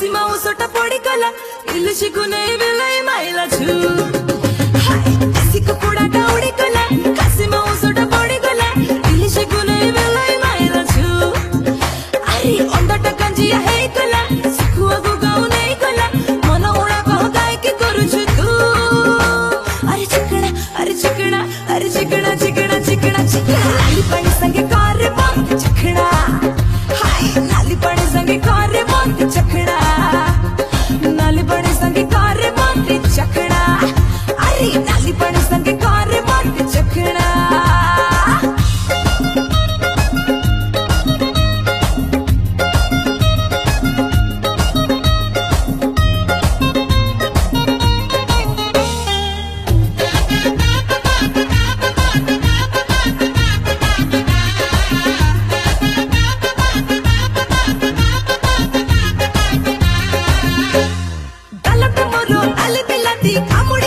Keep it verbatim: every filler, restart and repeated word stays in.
काशी माउसटा पड़ी गला इलिशी को नहीं बेलाई माइला छु हाय देसी कुकुड़ाटा उड़ी गला काशी माउसटा पड़ी गला इलिशी को नहीं बेलाई माइला छु अरे अंडाटा कंजिया है गला सुखुआ को गाउ नहीं गला मन उड़ा कह गाय के करू छु तू अरे चिकना अरे चिकना अरे चिकना चिकना चिकना चिकना लाली पानी संगे कार बंद चिकना हाय नाली पानी संगे कार बंद चखड़ा नाली पानी संगे कार बंद चखड़ा अरे नाली पानी संगे कार बंद चखड़ा अली बिलाती कामुड़